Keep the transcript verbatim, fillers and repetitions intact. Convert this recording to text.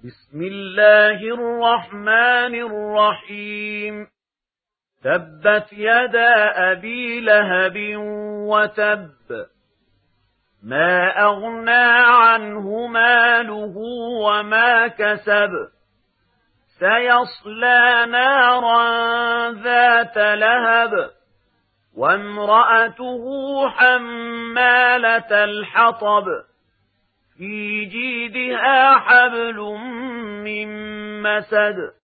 بسم الله الرحمن الرحيم تبت يدا أبي لهب وتب ما أغنى عنه ماله وما كسب سيصلى نارا ذات لهب وامرأته حمالة الحطب في جيدها حبل من مسد